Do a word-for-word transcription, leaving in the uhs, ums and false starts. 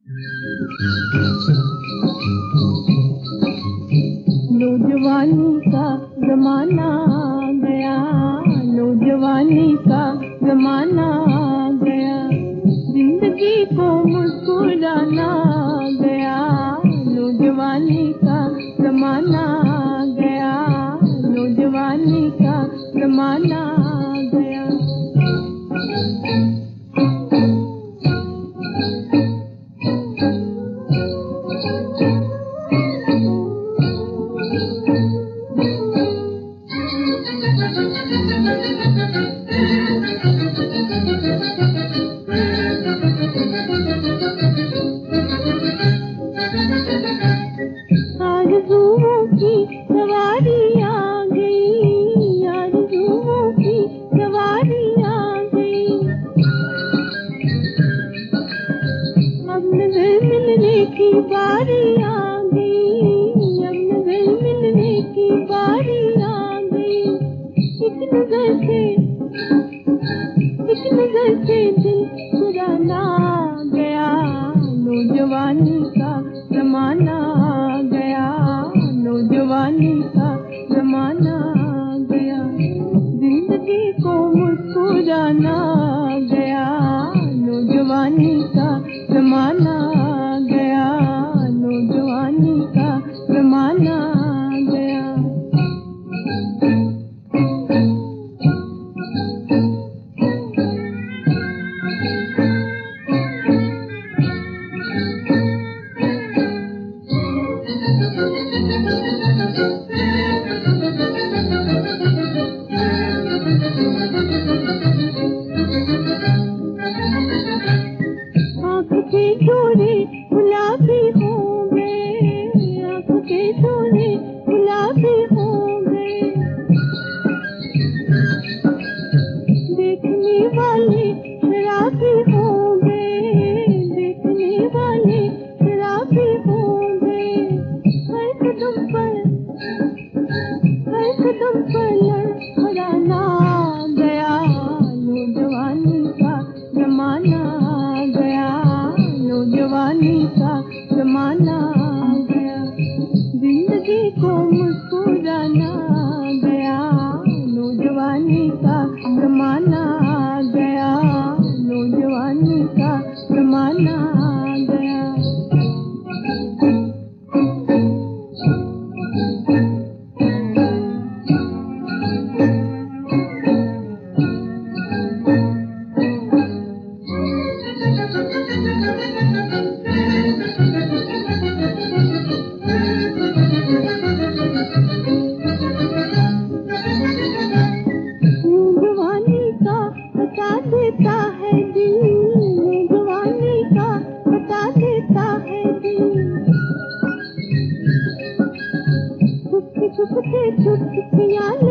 नौजवानी का जमाना गया, नौजवानी का जमाना गया, जिंदगी को मुस्कुराना गया, नौजवानी का जमाना गया, नौजवानी का जमाना गया। आरज़ुओं की सवारी आ गई, आरज़ुओं की सवारी आ गई, अब नज़र मिलने की बारी आ गई, अब नज़र मिलने की बारी आ गई। एक नज़र से एक नज़र से दिल चुराना गया, नौजवानी का जमाना गया, नौजवानी का जमाना गया, जिंदगी को मुस्कुराना गया, नौजवानी का जमाना गया, नौजवानी का जमाना गया। आँख के चोरे गुलाबी हो गए, आँख के चोरे गुलाबी हो गए, देखने वाले शराबी हो गए, देखने वाले शराबी हो गए, हर कदम पर हर कदम पर लड़खड़ाना गया, नौजवानी का जमाना गया, नौजवानी का जमाना गया, जिंदगी को मुस्कुराना गया, नौजवानी का जमाना गया, नौजवानी का जमाना गया। नौजवानी का बता देता है दिल, नौजवानी का बता देता है दिल, छुपके छुपके चुटकियाँ